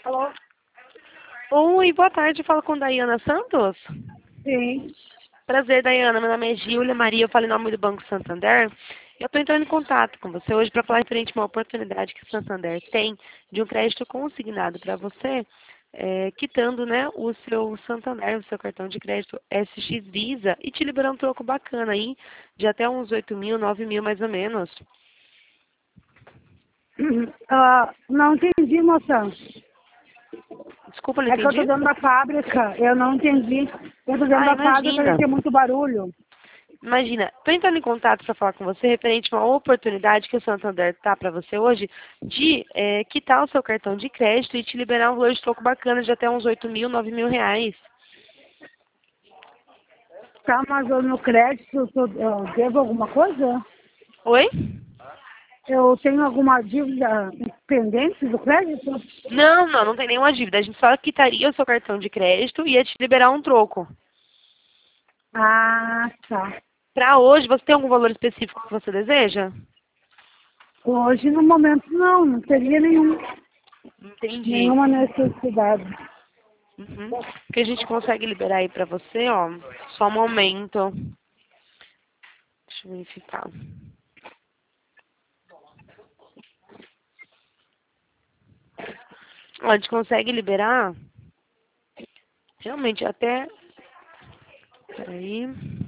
Alô? Oi, boa tarde. Fala com Daiana Santos. Sim. Prazer, Daiana. Meu nome é Gília Maria. Eu falo em nome do Banco Santander. Eu estou entrando em contato com você hoje para falar referente a uma oportunidade que o Santander tem de um crédito consignado para você, quitando, né, o seu Santander, o seu cartão de crédito SX Visa e te liberando um troco bacana aí de até uns 8 mil, 9 mil mais ou menos. Não entendi, moça. Desculpa, não É que eu tô entendi. dentro da fábrica. Eu não entendi. Eu tô dentro Ah, da fábrica e imagina. tem muito barulho. Imagina, estou entrando em contato para falar com você referente a uma oportunidade que o Santander tá para você hoje de quitar o seu cartão de crédito e te liberar um valor de troco bacana de até uns 8 mil, 9 mil reais. Tá, mas eu no crédito eu devo alguma coisa? Oi? Eu tenho alguma dívida pendente do crédito? Não, não, não tem nenhuma dívida. A gente só quitaria o seu cartão de crédito e ia te liberar um troco. Ah, tá. Para hoje, você tem algum valor específico que você deseja? Hoje, no momento, não teria Entendi. nenhuma necessidade. Uhum. Porque a gente consegue liberar aí para você, ó. Só um momento. Deixa eu verificar. Ó, a gente consegue liberar realmente até. Peraí.